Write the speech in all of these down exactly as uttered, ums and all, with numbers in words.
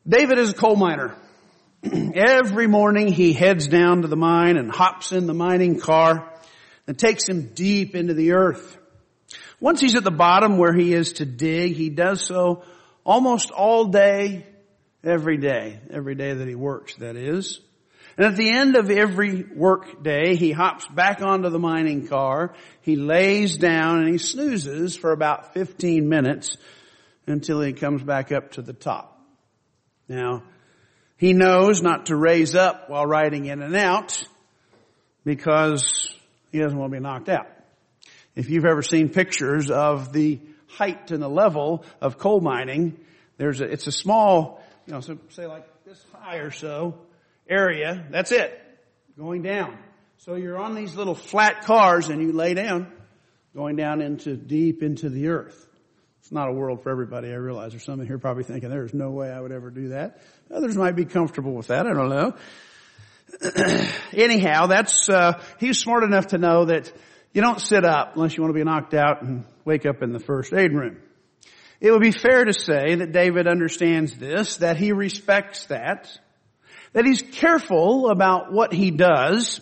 David is a coal miner. Every morning he heads down to the mine and hops in the mining car and takes him deep into the earth. Once he's at the bottom where he is to dig, he does so almost all day, every day, every day that he works, that is. And at the end of every work day, he hops back onto the mining car, he lays down and he snoozes for about fifteen minutes until he comes back up to the top. Now, he knows not to raise up while riding in and out because he doesn't want to be knocked out. If you've ever seen pictures of the height and the level of coal mining, there's a, it's a small, you know, so say like this high or so area. That's it. Going down. So you're on these little flat cars and you lay down, going down into deep into the earth. It's not a world for everybody, I realize. There's some here probably thinking, there's no way I would ever do that. Others might be comfortable with that. I don't know. Anyhow, that's, uh, he's smart enough to know that you don't sit up unless you want to be knocked out and wake up in the first aid room. It would be fair to say that David understands this, that he respects that, that he's careful about what he does,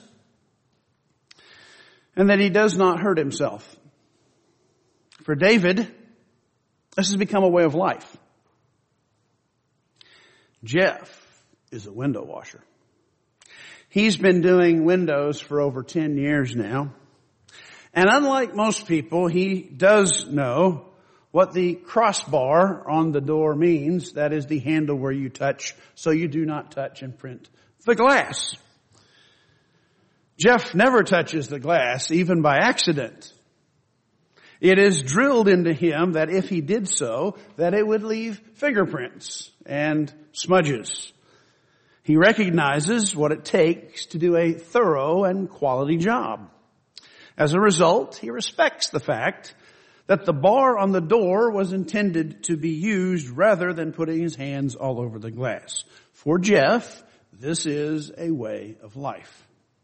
and that he does not hurt himself. For David, this has become a way of life. Jeff is a window washer. He's been doing windows for over ten years now. And unlike most people, he does know what the crossbar on the door means. That is the handle where you touch, so you do not touch and print the glass. Jeff never touches the glass, even by accident. It is drilled into him that if he did so, that it would leave fingerprints and smudges. He recognizes what it takes to do a thorough and quality job. As a result, he respects the fact that the bar on the door was intended to be used rather than putting his hands all over the glass. For Jeff, this is a way of life.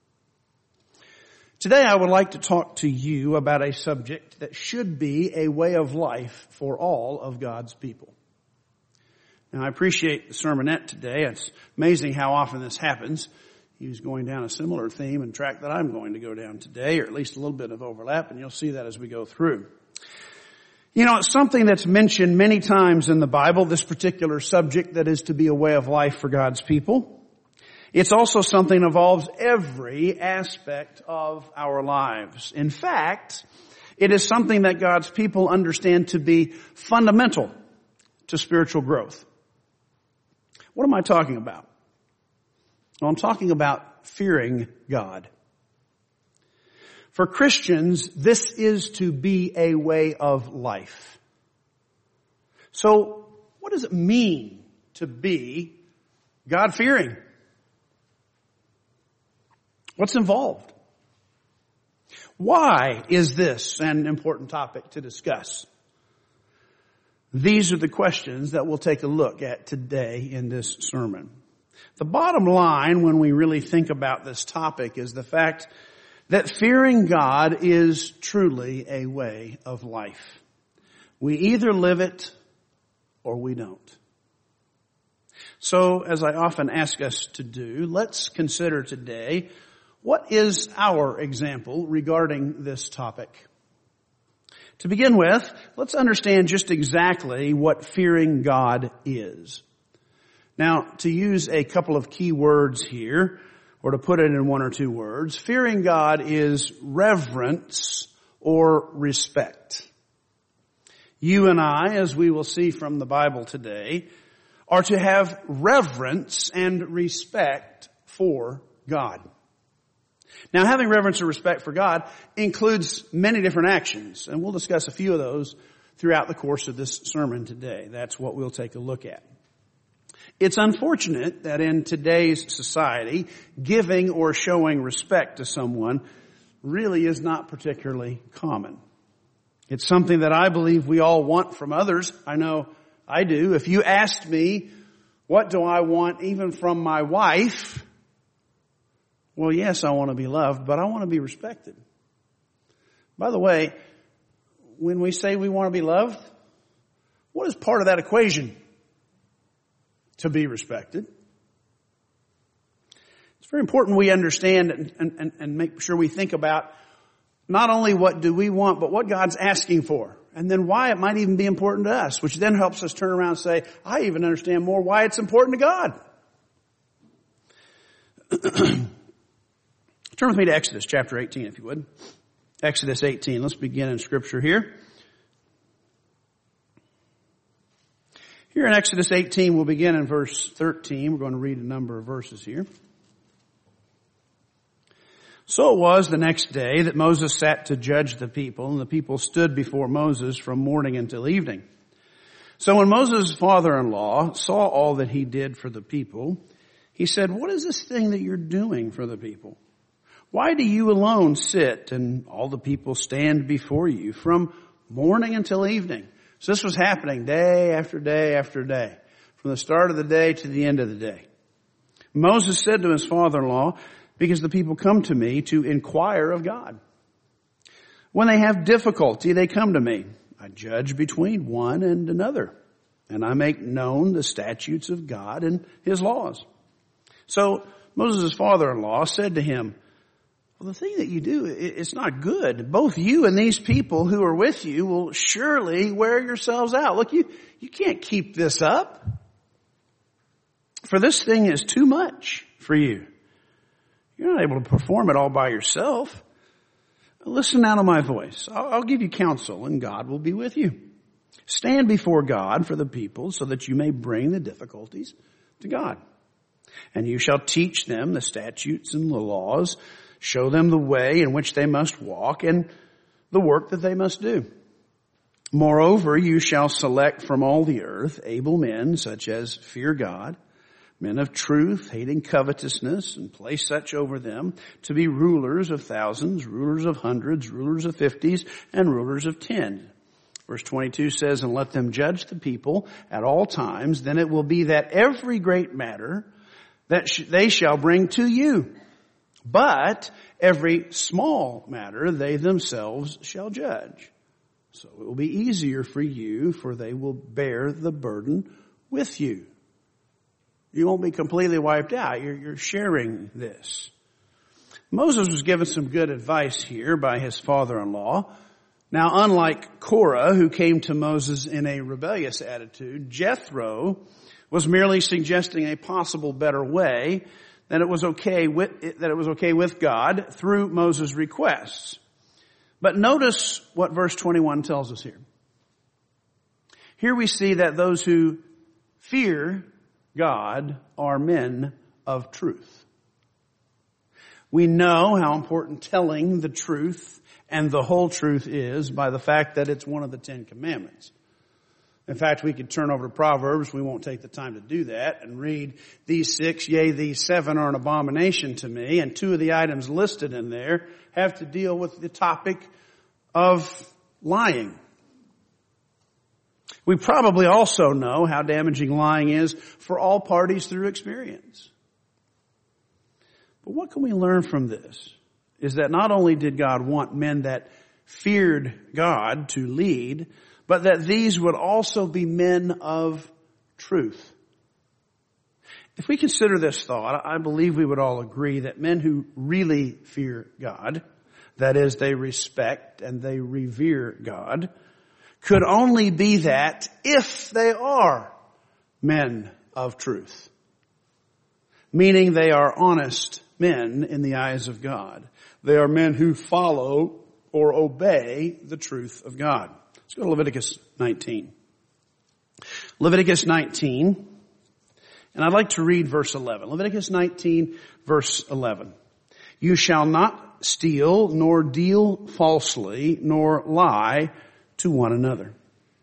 Today I would like to talk to you about a subject that should be a way of life for all of God's people. Now I appreciate the sermonette today. It's amazing how often this happens. He was going down a similar theme and track that I'm going to go down today, or at least a little bit of overlap, and you'll see that as we go through. You know, it's something that's mentioned many times in the Bible, this particular subject that is to be a way of life for God's people. It's also something that involves every aspect of our lives. In fact, it is something that God's people understand to be fundamental to spiritual growth. What am I talking about? Well, I'm talking about fearing God. For Christians, this is to be a way of life. So, what does it mean to be God-fearing? What's involved? Why is this an important topic to discuss? These are the questions that we'll take a look at today in this sermon. The bottom line when we really think about this topic is the fact that fearing God is truly a way of life. We either live it or we don't. So, as I often ask us to do, let's consider today, what is our example regarding this topic? To begin with, let's understand just exactly what fearing God is. Now, to use a couple of key words here, or to put it in one or two words, fearing God is reverence or respect. You and I, as we will see from the Bible today, are to have reverence and respect for God. Now, having reverence or respect for God includes many different actions, and we'll discuss a few of those throughout the course of this sermon today. That's what we'll take a look at. It's unfortunate that in today's society, giving or showing respect to someone really is not particularly common. It's something that I believe we all want from others. I know I do. If you asked me, what do I want even from my wife? Well, yes, I want to be loved, but I want to be respected. By the way, when we say we want to be loved, what is part of that equation? to be respected. It's very important we understand and, and, and make sure we think about not only what do we want, but what God's asking for. And then why it might even be important to us, which then helps us turn around and say, I even understand more why it's important to God. Turn with me to Exodus chapter eighteen, if you would. Exodus eighteen. Let's begin in Scripture here. Here in Exodus eighteen, we'll begin in verse thirteen. We're going to read a number of verses here. So it was the next day that Moses sat to judge the people, and the people stood before Moses from morning until evening. So when Moses' father-in-law saw all that he did for the people, he said, what is this thing that you're doing for the people? Why do you alone sit and all the people stand before you from morning until evening? So this was happening day after day after day, from the start of the day to the end of the day. Moses said to his father-in-law, because the people come to me to inquire of God. When they have difficulty, they come to me. I judge between one and another, and I make known the statutes of God and his laws. So Moses' father-in-law said to him, well, the thing that you do, it's not good. Both you and these people who are with you will surely wear yourselves out. Look, you, you can't keep this up. For this thing is too much for you. You're not able to perform it all by yourself. Listen now to my voice. I'll, I'll give you counsel, and God will be with you. Stand before God for the people so that you may bring the difficulties to God. And you shall teach them the statutes and the laws, show them the way in which they must walk and the work that they must do. Moreover, you shall select from all the earth able men such as fear God, men of truth, hating covetousness, and place such over them to be rulers of thousands, rulers of hundreds, rulers of fifties, and rulers of ten. Verse twenty-two says, and let them judge the people at all times. Then it will be that every great matter that sh- they shall bring to you. But every small matter they themselves shall judge. So it will be easier for you, for they will bear the burden with you. You won't be completely wiped out. You're, you're sharing this. Moses was given some good advice here by his father-in-law. Now, unlike Korah, who came to Moses in a rebellious attitude, Jethro was merely suggesting a possible better way, that it was okay with, that it was okay with God through Moses' requests. But notice what verse twenty-one tells us here. Here we see that those who fear God are men of truth. We know how important telling the truth and the whole truth is by the fact that it's one of the Ten Commandments. In fact, we could turn over to Proverbs. We won't take the time to do that and read these six, yea, these seven are an abomination to me. And two of the items listed in there have to deal with the topic of lying. We probably also know how damaging lying is for all parties through experience. But what can we learn from this? Is that not only did God want men that feared God to lead, but that these would also be men of truth. If we consider this thought, I believe we would all agree that men who really fear God, that is, they respect and they revere God, could only be that if they are men of truth. Meaning they are honest men in the eyes of God. They are men who follow or obey the truth of God. Let's go to Leviticus nineteen. Leviticus nineteen, and I'd like to read verse eleven. Leviticus nineteen, verse eleven. You shall not steal, nor deal falsely, nor lie to one another.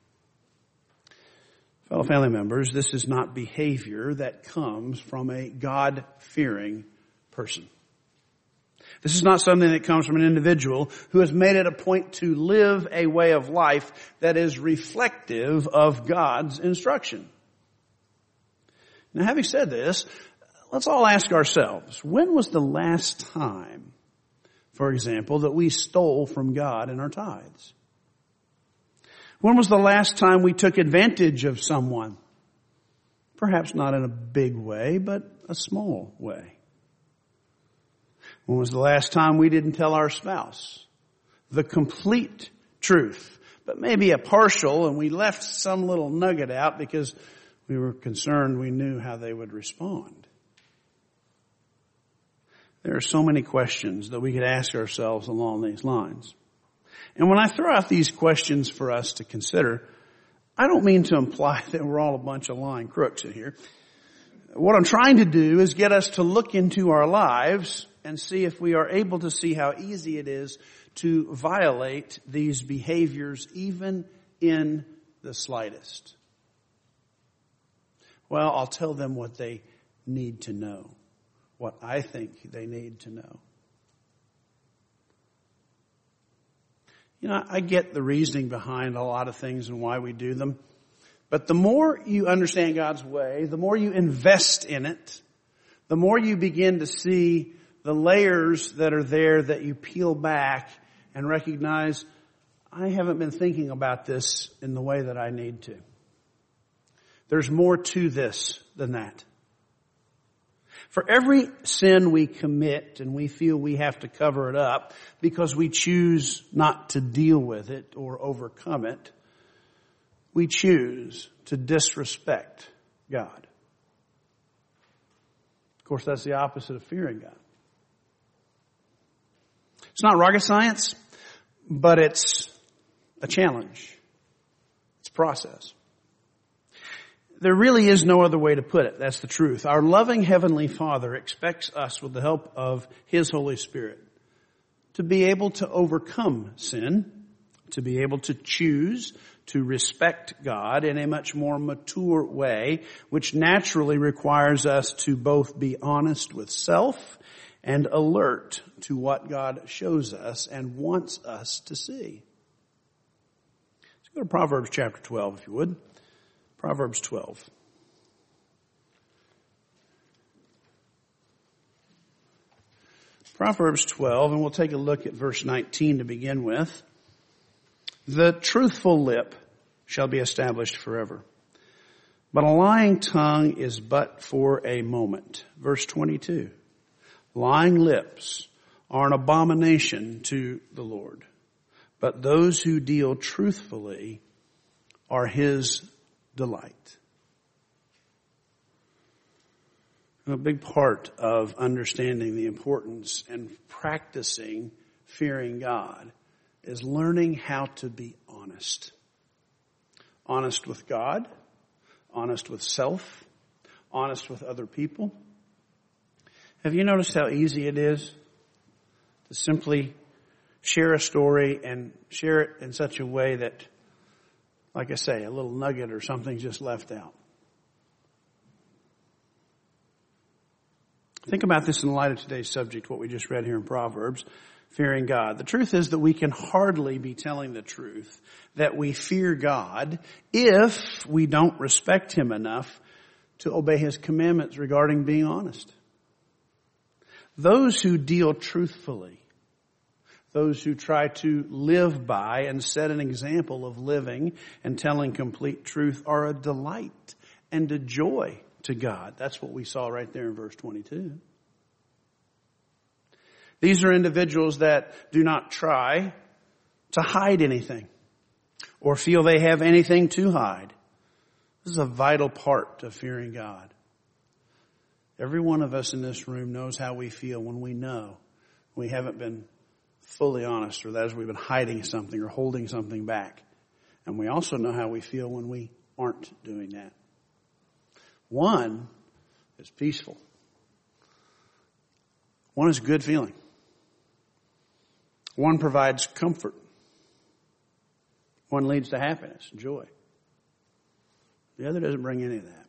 Fellow family members, this is not behavior that comes from a God-fearing person. This is not something that comes from an individual who has made it a point to live a way of life that is reflective of God's instruction. Now, having said this, let's all ask ourselves, when was the last time, for example, that we stole from God in our tithes? When was the last time we took advantage of someone Perhaps not in a big way, but a small way. When was the last time we didn't tell our spouse the complete truth, but maybe a partial, and we left some little nugget out because we were concerned we knew how they would respond? There are so many questions that we could ask ourselves along these lines. And when I throw out these questions for us to consider, I don't mean to imply that we're all a bunch of lying crooks in here. What I'm trying to do is get us to look into our lives and see if we are able to see how easy it is to violate these behaviors even in the slightest. Well, I'll tell them what they need to know, what I think they need to know. You know, I get the reasoning behind a lot of things and why we do them. But the more you understand God's way, the more you invest in it, the more you begin to see the layers that are there that you peel back and recognize, I haven't been thinking about this in the way that I need to. There's more to this than that. For every sin we commit and we feel we have to cover it up because we choose not to deal with it or overcome it, we choose to disrespect God. Of course, that's the opposite of fearing God. It's not rocket science, but it's a challenge. It's a process. There really is no other way to put it. That's the truth. Our loving Heavenly Father expects us, with the help of His Holy Spirit, to be able to overcome sin, to be able to choose to respect God in a much more mature way, which naturally requires us to both be honest with self and alert to what God shows us and wants us to see. Let's go to Proverbs chapter twelve, if you would. Proverbs twelve. Proverbs twelve, and we'll take a look at verse nineteen to begin with. The truthful lip shall be established forever, but a lying tongue is but for a moment. Verse twenty-two. Lying lips are an abomination to the Lord, but those who deal truthfully are His delight. A big part of understanding the importance and practicing fearing God is learning how to be honest. Honest with God, honest with self, honest with other people. Have you noticed how easy it is to simply share a story and share it in such a way that, like I say, a little nugget or something's just left out? Think about this in light of today's subject, what we just read here in Proverbs, fearing God. The truth is that we can hardly be telling the truth that we fear God if we don't respect Him enough to obey His commandments regarding being honest. Those who deal truthfully, those who try to live by and set an example of living and telling complete truth, are a delight and a joy to God. That's what we saw right there in verse twenty-two. These are individuals that do not try to hide anything or feel they have anything to hide. This is a vital part of fearing God. Every one of us in this room knows how we feel when we know we haven't been fully honest, or that is, we've been hiding something or holding something back. And we also know how we feel when we aren't doing that. One is peaceful. One is a good feeling. One provides comfort. One leads to happiness and joy. The other doesn't bring any of that.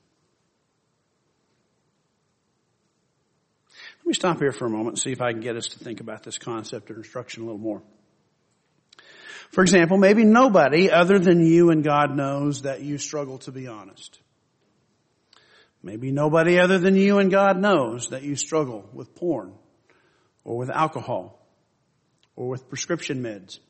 Let me stop here for a moment and see if I can get us to think about this concept of instruction a little more. For example, maybe nobody other than you and God knows that you struggle to be honest. Maybe nobody other than you and God knows that you struggle with porn or with alcohol or with prescription meds.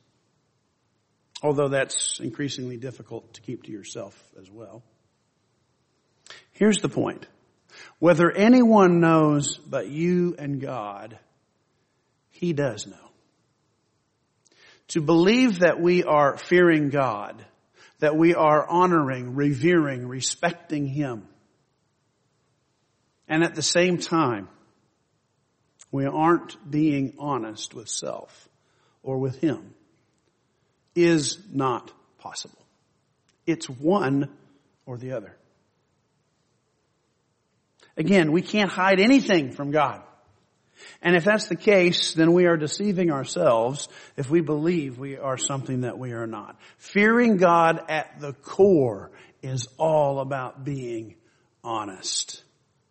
Although that's increasingly difficult to keep to yourself as well. Here's the point. Whether anyone knows but you and God, He does know. To believe that we are fearing God, that we are honoring, revering, respecting Him, and at the same time, we aren't being honest with self or with Him, is not possible. It's one or the other. Again, we can't hide anything from God. And if that's the case, then we are deceiving ourselves if we believe we are something that we are not. Fearing God at the core is all about being honest.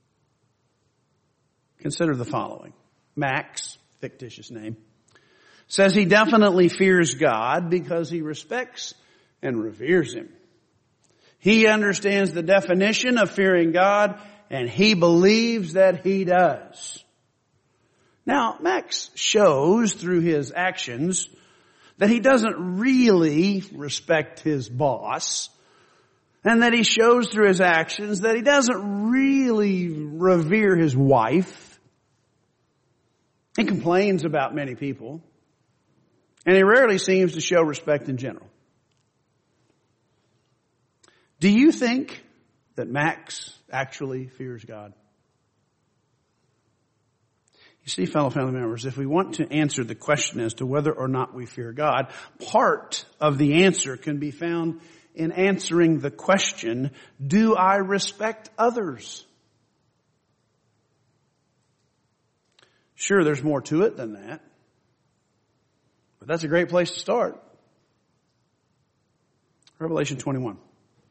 Consider the following. Max, fictitious name, says he definitely fears God because he respects and reveres Him. He understands the definition of fearing God, and he believes that he does. Now, Max shows through his actions that he doesn't really respect his boss, and that he shows through his actions that he doesn't really revere his wife. He complains about many people, and he rarely seems to show respect in general. Do you think that Max actually fears God? You see, fellow family members, if we want to answer the question as to whether or not we fear God, part of the answer can be found in answering the question, do I respect others? Sure, there's more to it than that, but that's a great place to start. Revelation twenty-one.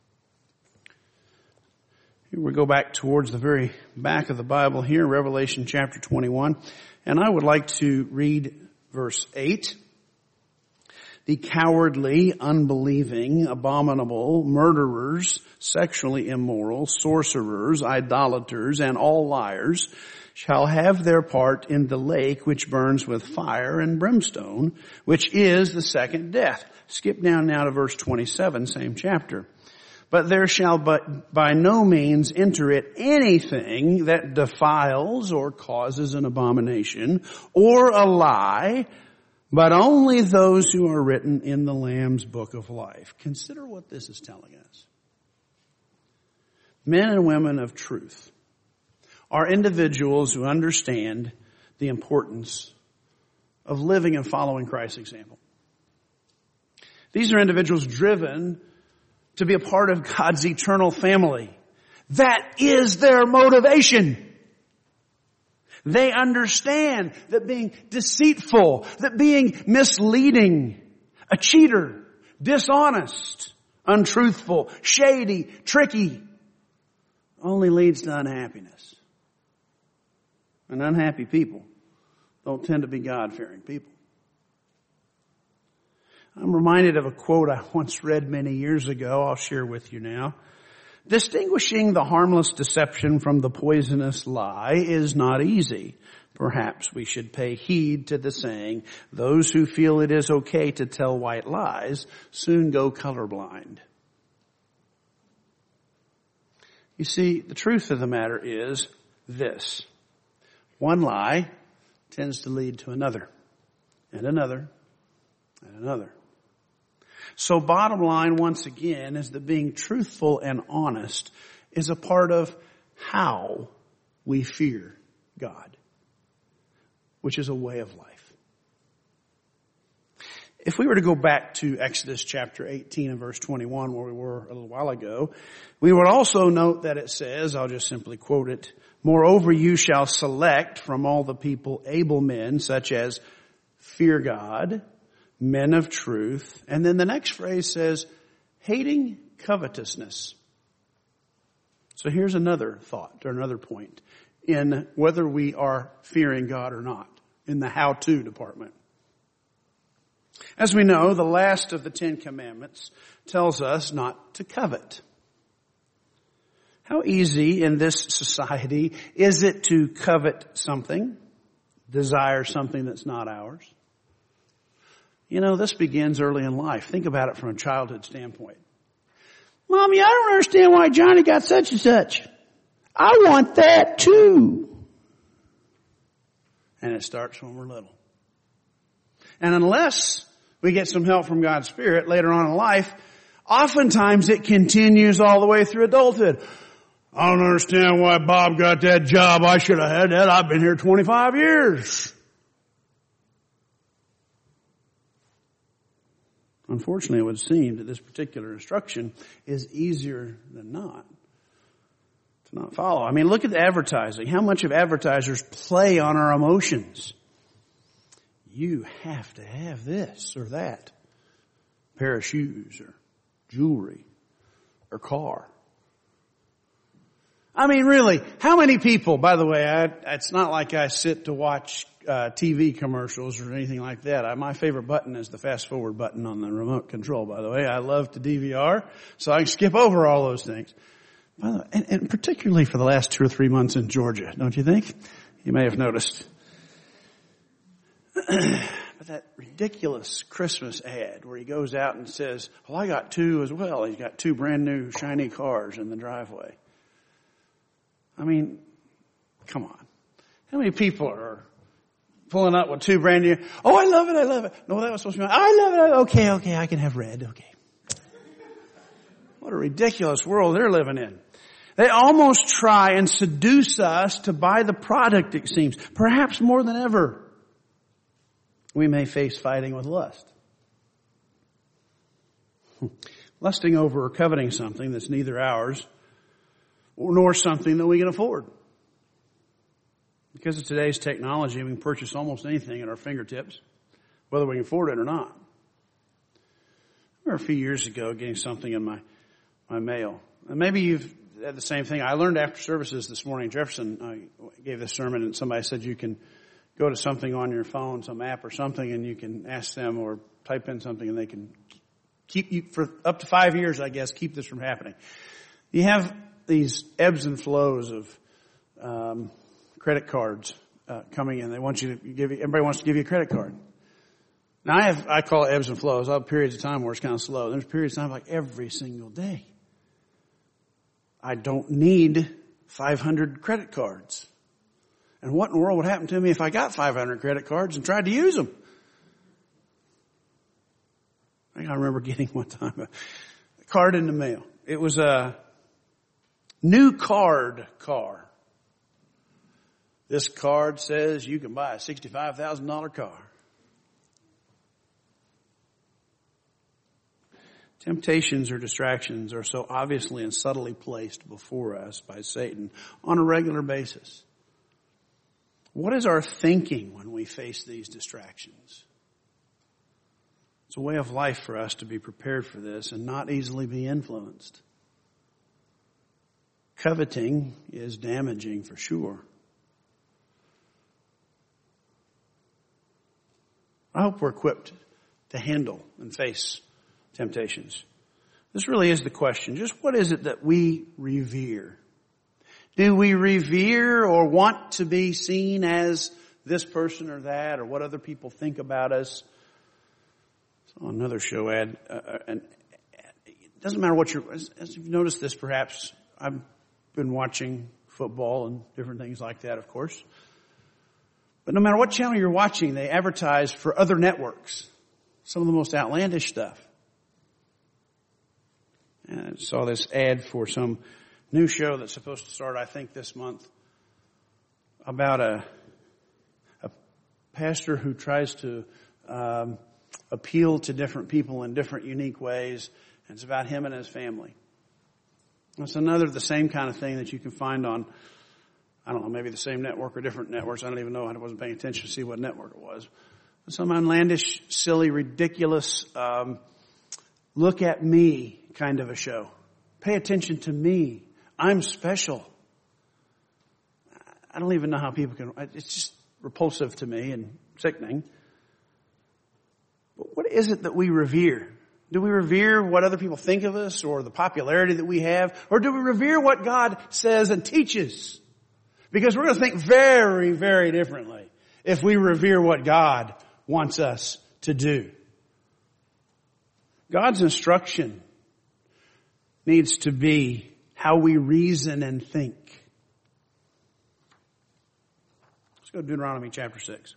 Here we go back towards the very back of the Bible here, Revelation chapter twenty-one. And I would like to read verse eight. The cowardly, unbelieving, abominable, murderers, sexually immoral, sorcerers, idolaters, and all liars shall have their part in the lake which burns with fire and brimstone, which is the second death. Skip down now to verse twenty-seven, same chapter. But there shall but by no means enter it anything that defiles or causes an abomination or a lie, but only those who are written in the Lamb's book of life. Consider what this is telling us. Men and women of truth are individuals who understand the importance of living and following Christ's example. These are individuals driven to be a part of God's eternal family. That is their motivation. They understand that being deceitful, that being misleading, a cheater, dishonest, untruthful, shady, tricky, only leads to unhappiness. And unhappy people don't tend to be God-fearing people. I'm reminded of a quote I once read many years ago. I'll share with you now. Distinguishing the harmless deception from the poisonous lie is not easy. Perhaps we should pay heed to the saying, those who feel it is okay to tell white lies soon go colorblind. You see, the truth of the matter is this. One lie tends to lead to another, and another, and another. So bottom line, once again, is that being truthful and honest is a part of how we fear God, which is a way of life. If we were to go back to Exodus chapter eighteen and verse twenty-one, where we were a little while ago, we would also note that it says, I'll just simply quote it, moreover you shall select from all the people able men such as fear God, men of truth. And then the next phrase says, hating covetousness. So here's another thought or another point in whether we are fearing God or not in the how-to department. As we know, the last of the Ten Commandments tells us not to covet. How easy in this society is it to covet something, desire something that's not ours? You know, this begins early in life. Think about it from a childhood standpoint. Mommy, I don't understand why Johnny got such and such. I want that too. And it starts when we're little. And unless we get some help from God's Spirit later on in life, oftentimes it continues all the way through adulthood. I don't understand why Bob got that job. I should have had that. I've been here twenty-five years. Unfortunately, it would seem that this particular instruction is easier than not to not follow. I mean, look at the advertising. How much of advertisers play on our emotions? You have to have this or that. Pair of shoes or jewelry or car. I mean, really, how many people, by the way, I, it's not like I sit to watch uh, T V commercials or anything like that. I, my favorite button is the fast forward button on the remote control, by the way. I love to D V R, so I can skip over all those things. By the way, and, and particularly for the last two or three months in Georgia, don't you think? You may have noticed. But that ridiculous Christmas ad where he goes out and says, well, I got two as well. He's got two brand new shiny cars in the driveway. I mean, come on. How many people are pulling up with two brand new, oh, I love it, I love it. No, that was supposed to be, I love it. Okay, okay, I can have red. Okay. What a ridiculous world they're living in. They almost try and seduce us to buy the product, it seems. Perhaps more than ever, we may face fighting with lust. Lusting over or coveting something that's neither ours nor something that we can afford. Because of today's technology, we can purchase almost anything at our fingertips, whether we can afford it or not. I remember a few years ago getting something in my, my mail. And maybe you've had the same thing. I learned after services this morning, Jefferson I gave this sermon, and somebody said you can go to something on your phone, some app or something, and you can ask them or type in something, and they can keep you, for up to five years, I guess, keep this from happening. You have these ebbs and flows of um, credit cards uh, coming in. They want you to give you, everybody wants to give you a credit card. Now I have, I call it ebbs and flows. I have periods of time where it's kind of slow. There's periods of time like every single day. I don't need five hundred credit cards. And what in the world would happen to me if I got five hundred credit cards and tried to use them? I think I remember getting one time a card in the mail. It was a new card car. This card says you can buy a sixty-five thousand dollars car. Temptations or distractions are so obviously and subtly placed before us by Satan on a regular basis. What is our thinking when we face these distractions? It's a way of life for us to be prepared for this and not easily be influenced. Coveting is damaging for sure. I hope we're equipped to handle and face temptations. This really is the question. Just what is it that we revere? Do we revere or want to be seen as this person or that, or what other people think about us? So another show ad, uh, and it doesn't matter what you're, as, as you've noticed this perhaps, I've been watching football and different things like that, of course. But no matter what channel you're watching, they advertise for other networks. Some of the most outlandish stuff. And I saw this ad for some new show that's supposed to start, I think, this month, about a, a pastor who tries to um, appeal to different people in different unique ways. And it's about him and his family. It's another the same kind of thing that you can find on, I don't know, maybe the same network or different networks. I don't even know. I wasn't paying attention to see what network it was. But some outlandish, silly, ridiculous, um, look at me kind of a show. Pay attention to me. I'm special. I don't even know how people can, it's just repulsive to me and sickening. But what is it that we revere? Do we revere what other people think of us or the popularity that we have? Or do we revere what God says and teaches? Because we're going to think very, very differently if we revere what God wants us to do. God's instruction needs to be how we reason and think. go to Deuteronomy chapter six.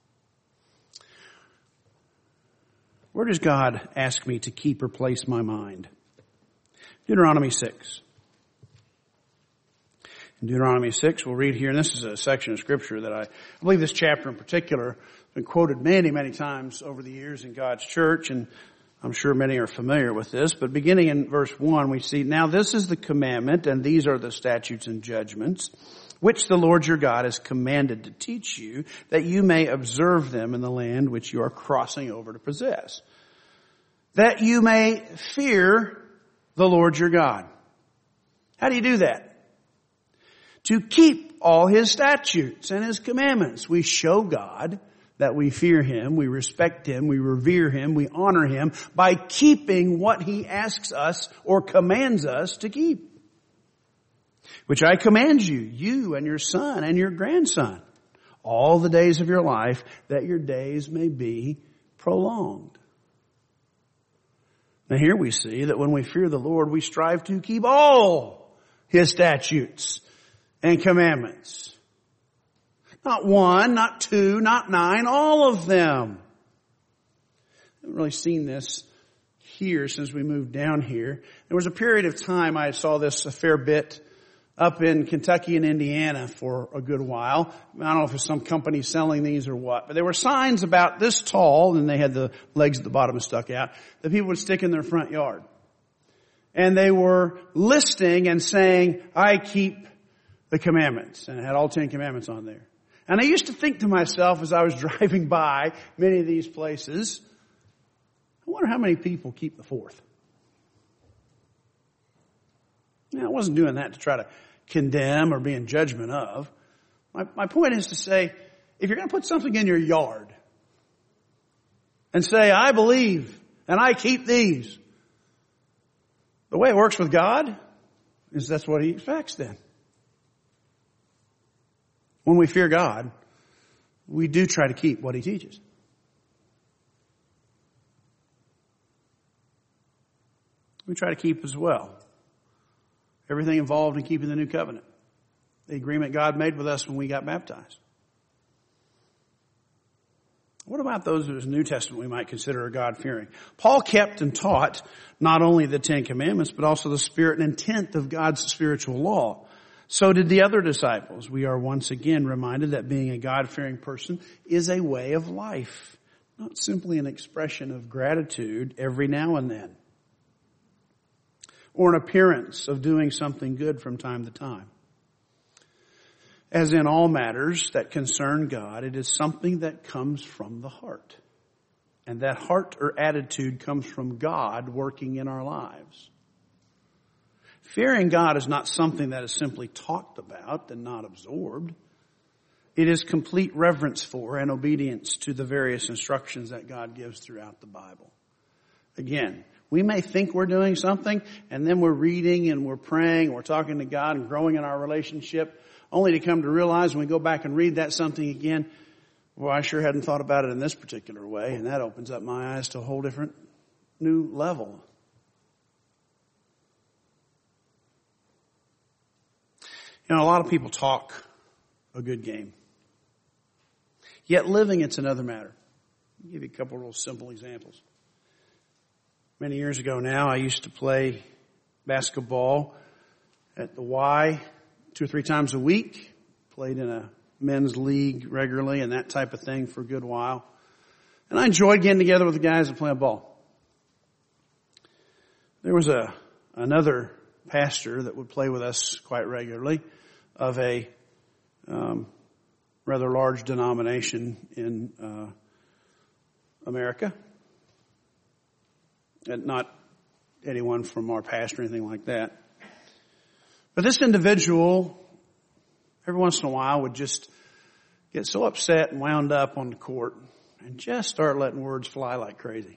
Where does God ask me to keep or place my mind? Deuteronomy six. In Deuteronomy six, we'll read here, and this is a section of Scripture that I, I believe this chapter in particular has been quoted many, many times over the years in God's church, and I'm sure many are familiar with this. But beginning in verse one, we see, now this is the commandment, and these are the statutes and judgments, which the Lord your God has commanded to teach you, that you may observe them in the land which you are crossing over to possess, that you may fear the Lord your God. How do you do that? To keep all His statutes and His commandments. We show God that we fear Him, we respect Him, we revere Him, we honor Him by keeping what He asks us or commands us to keep. Which I command you, you and your son and your grandson, all the days of your life, that your days may be prolonged. Now here we see that when we fear the Lord, we strive to keep all His statutes and commandments. Not one, not two, not nine, all of them. I haven't really seen this here since we moved down here. There was a period of time I saw this a fair bit up in Kentucky and Indiana for a good while. I don't know if it's some company selling these or what, but there were signs about this tall, and they had the legs at the bottom stuck out, that people would stick in their front yard. And they were listing and saying, I keep the commandments, and it had all ten commandments on there. And I used to think to myself as I was driving by many of these places, I wonder how many people keep the fourth. Now, I wasn't doing that to try to condemn or be in judgment of. My, my point is to say, if you're going to put something in your yard and say, I believe and I keep these, the way it works with God is that's what He expects then. When we fear God, we do try to keep what He teaches. We try to keep as well everything involved in keeping the new covenant, the agreement God made with us when we got baptized. What about those of the New Testament we might consider God-fearing? Paul kept and taught not only the Ten Commandments, but also the spirit and intent of God's spiritual law. So did the other disciples. We are once again reminded that being a God-fearing person is a way of life, not simply an expression of gratitude every now and then, or an appearance of doing something good from time to time. As in all matters that concern God, it is something that comes from the heart. And that heart or attitude comes from God working in our lives. Fearing God is not something that is simply talked about and not absorbed. It is complete reverence for and obedience to the various instructions that God gives throughout the Bible. Again, we may think we're doing something, and then we're reading and we're praying, and we're talking to God and growing in our relationship, only to come to realize when we go back and read that something again, well, I sure hadn't thought about it in this particular way, and that opens up my eyes to a whole different new level. You know, a lot of people talk a good game. Yet living, it's another matter. I'll give you a couple of real simple examples. Many years ago now, I used to play basketball at the Y two or three times a week. Played in a men's league regularly and that type of thing for a good while. And I enjoyed getting together with the guys and playing ball. There was a another pastor that would play with us quite regularly of a um, rather large denomination in uh, America. And not anyone from our past or anything like that. But this individual, every once in a while, would just get so upset and wound up on the court and just start letting words fly like crazy.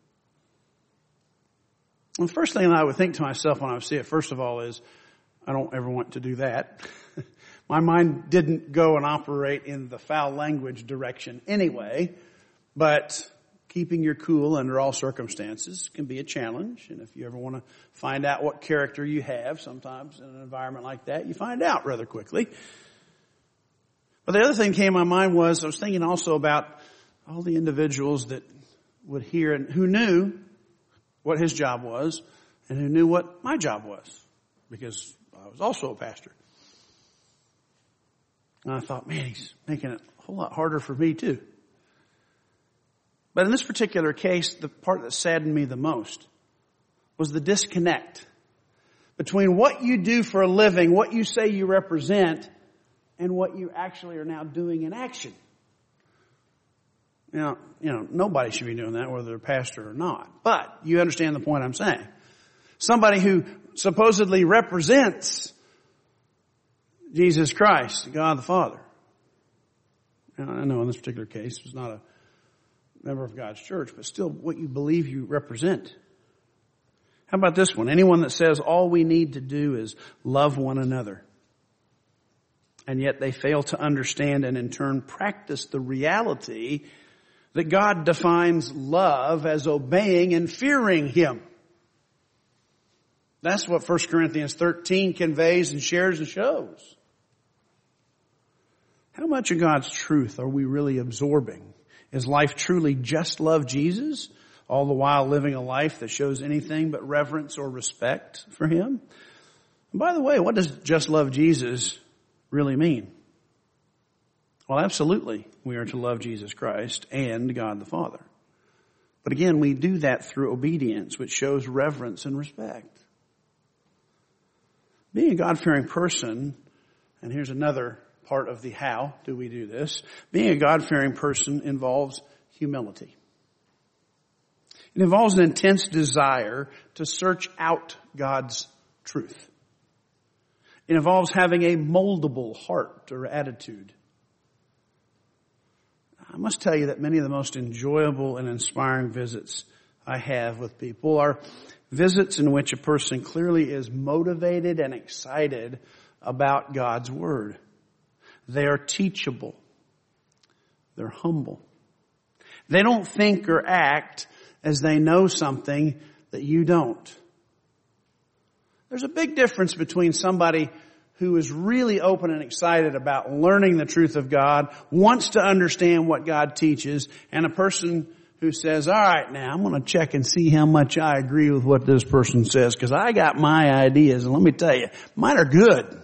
And the first thing I would think to myself when I would see it, first of all, is I don't ever want to do that. My mind didn't go and operate in the foul language direction anyway, but keeping your cool under all circumstances can be a challenge. And if you ever want to find out what character you have, sometimes in an environment like that, you find out rather quickly. But the other thing that came to my mind was I was thinking also about all the individuals that would hear and who knew what his job was and who knew what my job was, because I was also a pastor. And I thought, man, he's making it a whole lot harder for me too. But in this particular case, the part that saddened me the most was the disconnect between what you do for a living, what you say you represent, and what you actually are now doing in action. Now, you know, nobody should be doing that, whether they're a pastor or not. But you understand the point I'm saying. Somebody who supposedly represents Jesus Christ, God the Father. And I know in this particular case, it was not a member of God's church, but still what you believe you represent. How about this one? Anyone that says all we need to do is love one another, and yet they fail to understand and in turn practice the reality that God defines love as obeying and fearing Him. That's what First Corinthians thirteen conveys and shares and shows. How much of God's truth are we really absorbing? Is life truly just love Jesus, all the while living a life that shows anything but reverence or respect for Him? And by the way, what does just love Jesus really mean? Well, absolutely, we are to love Jesus Christ and God the Father. But again, we do that through obedience, which shows reverence and respect. Being a God-fearing person, and here's another part of the how do we do this. Being a God-fearing person involves humility. It involves an intense desire to search out God's truth. It involves having a moldable heart or attitude. I must tell you that many of the most enjoyable and inspiring visits I have with people are visits in which a person clearly is motivated and excited about God's Word. They are teachable. They're humble. They don't think or act as they know something that you don't. There's a big difference between somebody who is really open and excited about learning the truth of God, wants to understand what God teaches, and a person who says, all right, now I'm going to check and see how much I agree with what this person says, because I got my ideas, and let me tell you, mine are good.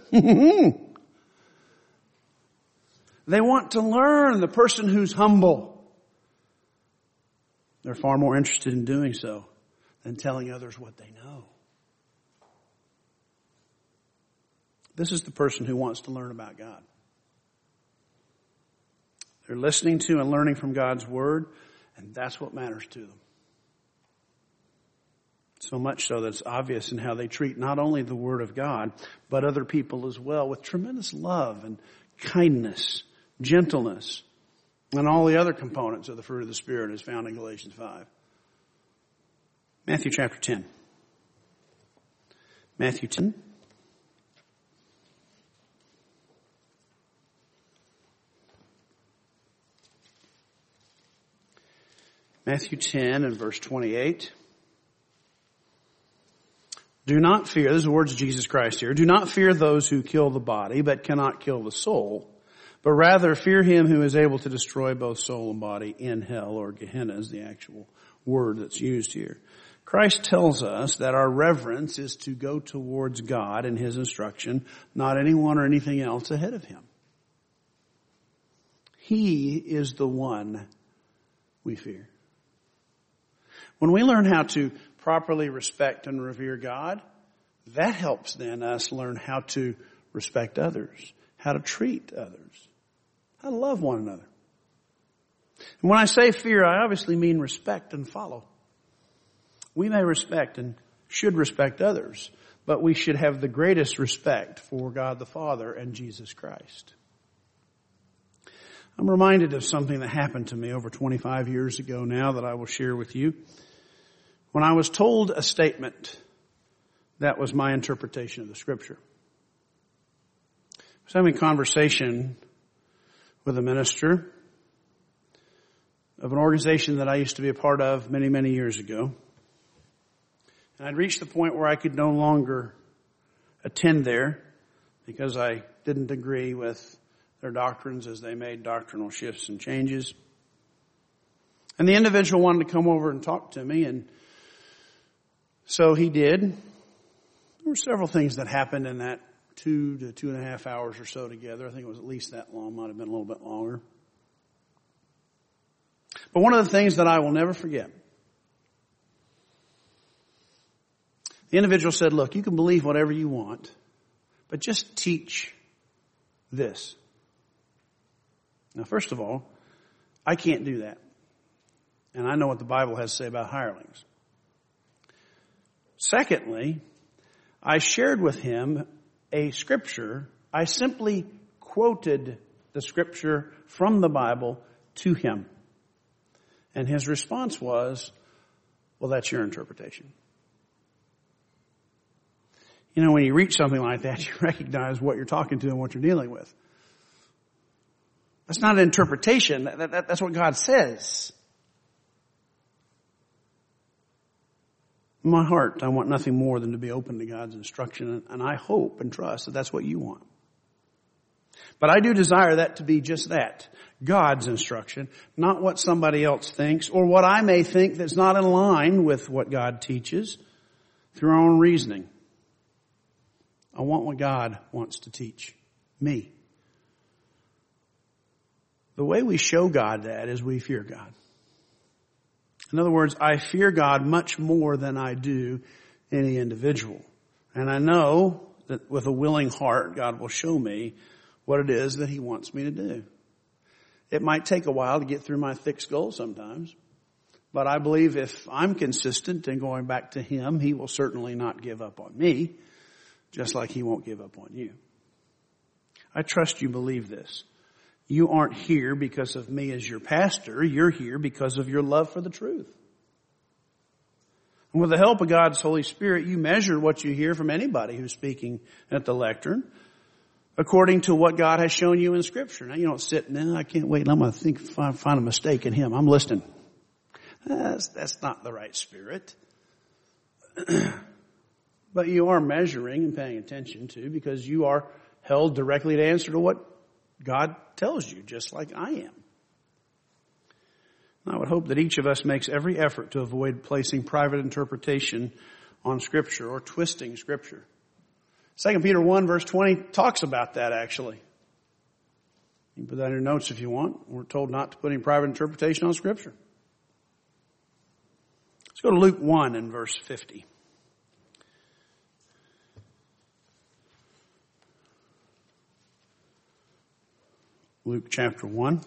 They want to learn. The person who's humble, they're far more interested in doing so than telling others what they know. This is the person who wants to learn about God. They're listening to and learning from God's Word, and that's what matters to them. So much so that it's obvious in how they treat not only the Word of God, but other people as well, with tremendous love and kindness, gentleness, and all the other components of the fruit of the Spirit as found in Galatians five. Matthew chapter ten. Matthew ten. Matthew ten and verse twenty-eight. Do not fear, this is the words of Jesus Christ here, do not fear those who kill the body, but cannot kill the soul, but rather fear Him who is able to destroy both soul and body in hell, or Gehenna is the actual word that's used here. Christ tells us that our reverence is to go towards God and His instruction, not anyone or anything else ahead of Him. He is the one we fear. When we learn how to properly respect and revere God, that helps then us learn how to respect others, how to treat others, how to love one another. And when I say fear, I obviously mean respect and follow. We may respect and should respect others, but we should have the greatest respect for God the Father and Jesus Christ. I'm reminded of something that happened to me over twenty-five years ago now that I will share with you. When I was told a statement that was my interpretation of the Scripture. I was having a conversation with a minister of an organization that I used to be a part of many, many years ago. And I'd reached the point where I could no longer attend there because I didn't agree with their doctrines as they made doctrinal shifts and changes. And the individual wanted to come over and talk to me, and so he did. There were several things that happened in that two to two and a half hours or so together. I think it was at least that long, might have been a little bit longer. But one of the things that I will never forget, the individual said, look, you can believe whatever you want, but just teach this. Now, first of all, I can't do that. And I know what the Bible has to say about hirelings. Secondly, I shared with him a scripture. I simply quoted the scripture from the Bible to him. And his response was, well, that's your interpretation. You know, when you reach something like that, you recognize what you're talking to and what you're dealing with. That's not an interpretation. That, that, that's what God says. In my heart, I want nothing more than to be open to God's instruction, and I hope and trust that that's what you want. But I do desire that to be just that, God's instruction, not what somebody else thinks or what I may think that's not in line with what God teaches through our own reasoning. I want what God wants to teach me. The way we show God that is we fear God. In other words, I fear God much more than I do any individual. And I know that with a willing heart, God will show me what it is that He wants me to do. It might take a while to get through my thick skull sometimes, but I believe if I'm consistent in going back to Him, He will certainly not give up on me, just like He won't give up on you. I trust you believe this. You aren't here because of me as your pastor. You're here because of your love for the truth. And with the help of God's Holy Spirit, you measure what you hear from anybody who's speaking at the lectern according to what God has shown you in Scripture. Now, you don't sit, no, I can't wait. I'm going to think, find, find a mistake in him. I'm listening. That's, that's not the right spirit. But you are measuring and paying attention to, because you are held directly to answer to what God tells you, just like I am. I would hope that each of us makes every effort to avoid placing private interpretation on Scripture or twisting Scripture. Second Peter one verse twenty talks about that actually. You can put that in your notes if you want. We're told not to put any private interpretation on Scripture. Let's go to Luke one and verse fifty. Luke chapter one.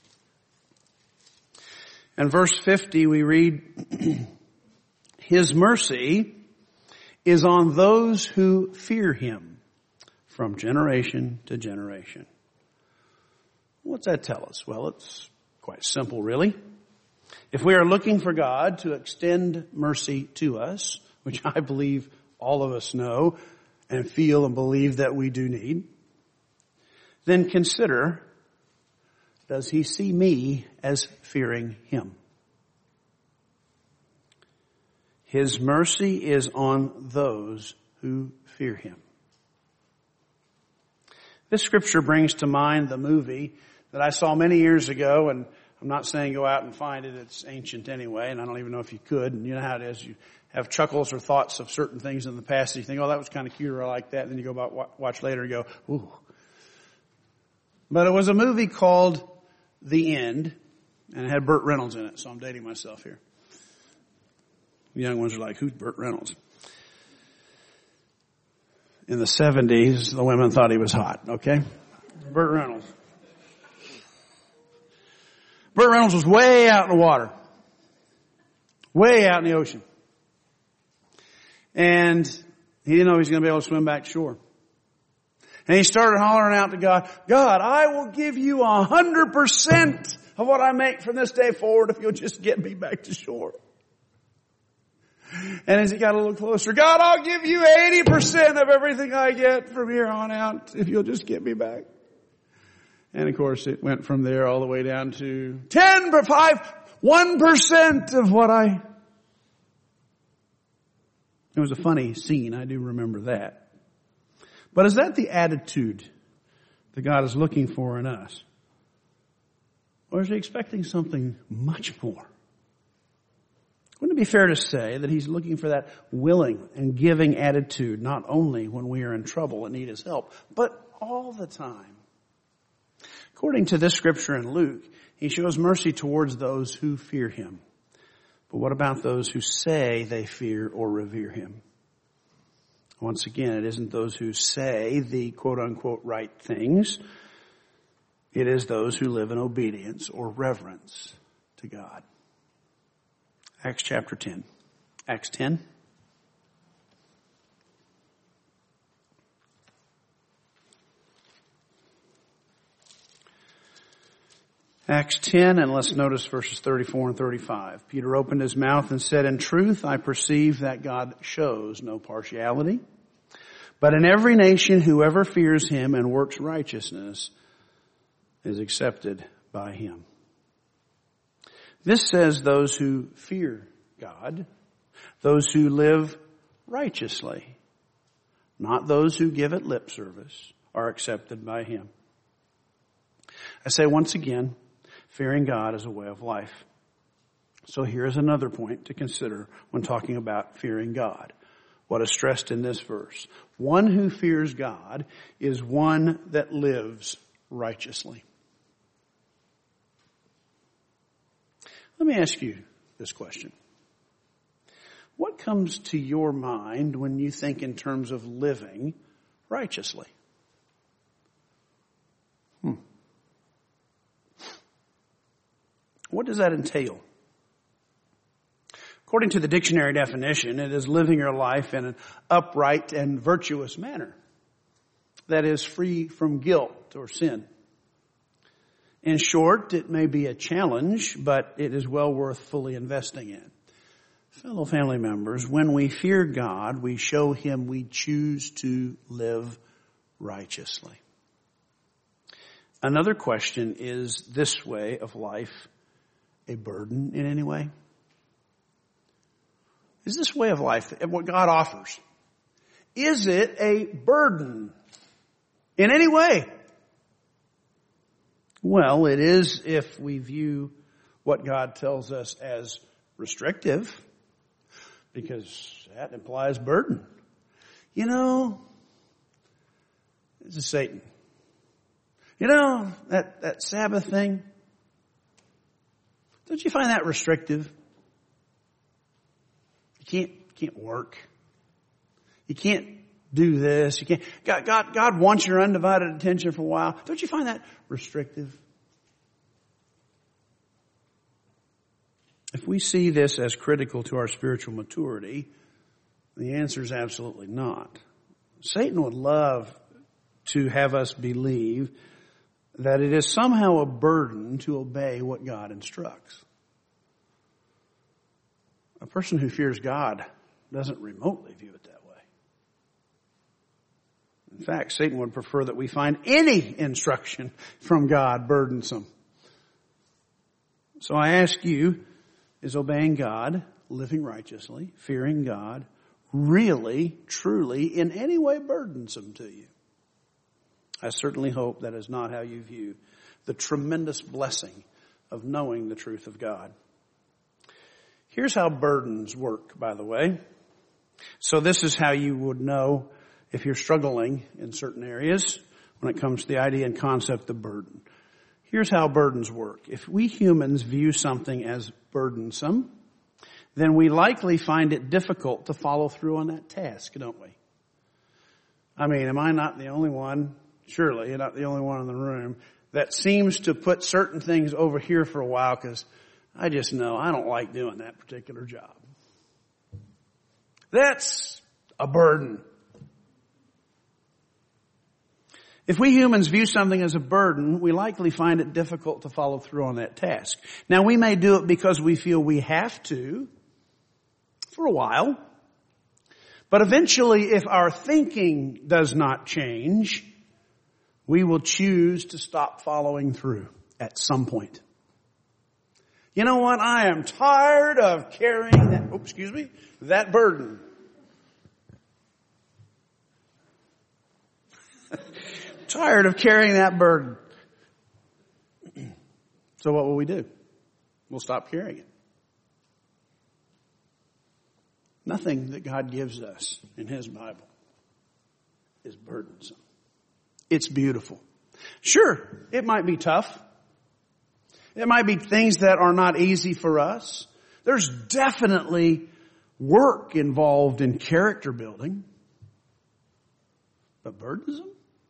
And verse fifty we read, His mercy is on those who fear Him from generation to generation. What's that tell us? Well, it's quite simple, really. If we are looking for God to extend mercy to us, which I believe all of us know and feel and believe that we do need, then consider, does He see me as fearing Him? His mercy is on those who fear Him. This scripture brings to mind the movie that I saw many years ago, and I'm not saying go out and find it. It's ancient anyway, and I don't even know if you could. And you know how it is. You have chuckles or thoughts of certain things in the past, and you think, oh, that was kind of cute, or I like that. And then you go about watch later and go, ooh. But it was a movie called The End, and it had Burt Reynolds in it, so I'm dating myself here. The young ones are like, who's Burt Reynolds? In the seventies, the women thought he was hot, okay? Burt Reynolds. Burt Reynolds was way out in the water. Way out in the ocean. And he didn't know he was going to be able to swim back to shore. And he started hollering out to God, God, I will give you a hundred percent of what I make from this day forward if you'll just get me back to shore. And as he got a little closer, God, I'll give you eighty percent of everything I get from here on out if you'll just get me back. And of course it went from there all the way down to ten, five, one percent of what I... It was a funny scene, I do remember that. But is that the attitude that God is looking for in us? Or is he expecting something much more? Wouldn't it be fair to say that he's looking for that willing and giving attitude, not only when we are in trouble and need his help, but all the time? According to this scripture in Luke, he shows mercy towards those who fear him. But what about those who say they fear or revere him? Once again, it isn't those who say the quote-unquote right things. It is those who live in obedience or reverence to God. Acts chapter ten. Acts ten. Acts ten, and let's notice verses thirty-four and thirty-five. Peter opened his mouth and said, "In truth, I perceive that God shows no partiality, but in every nation whoever fears him and works righteousness is accepted by him." This says those who fear God, those who live righteously, not those who give it lip service, are accepted by him. I say once again, fearing God is a way of life. So here's another point to consider when talking about fearing God. What is stressed in this verse? One who fears God is one that lives righteously. Let me ask you this question. What comes to your mind when you think in terms of living righteously? Hmm. What does that entail? According to the dictionary definition, it is living your life in an upright and virtuous manner that is free from guilt or sin. In short, it may be a challenge, but it is well worth fully investing in. Fellow family members, when we fear God, we show him we choose to live righteously. Another question is, this way of life a burden in any way? Is this way of life, what God offers, is it a burden in any way? Well, it is if we view what God tells us as restrictive, because that implies burden. You know, this is Satan. You know, that, that Sabbath thing, don't you find that restrictive? You can't, can't work. You can't do this. You can't. God, God, God wants your undivided attention for a while. Don't you find that restrictive? If we see this as critical to our spiritual maturity, the answer is absolutely not. Satan would love to have us believe that it is somehow a burden to obey what God instructs. A person who fears God doesn't remotely view it that way. In fact, Satan would prefer that we find any instruction from God burdensome. So I ask you, is obeying God, living righteously, fearing God, really, truly, in any way burdensome to you? I certainly hope that is not how you view the tremendous blessing of knowing the truth of God. Here's how burdens work, by the way. So this is how you would know if you're struggling in certain areas when it comes to the idea and concept of burden. Here's how burdens work. If we humans view something as burdensome, then we likely find it difficult to follow through on that task, don't we? I mean, am I not the only one, surely you're not the only one in the room, that seems to put certain things over here for a while because I just know I don't like doing that particular job. That's a burden. If we humans view something as a burden, we likely find it difficult to follow through on that task. Now, we may do it because we feel we have to for a while. But eventually, if our thinking does not change, we will choose to stop following through at some point. You know what? I am tired of carrying that, oh, excuse me, that burden. tired of carrying that burden. So what will we do? We'll stop carrying it. Nothing that God gives us in His Bible is burdensome. It's beautiful. Sure, it might be tough. It might be things that are not easy for us. There's definitely work involved in character building. But burdensome?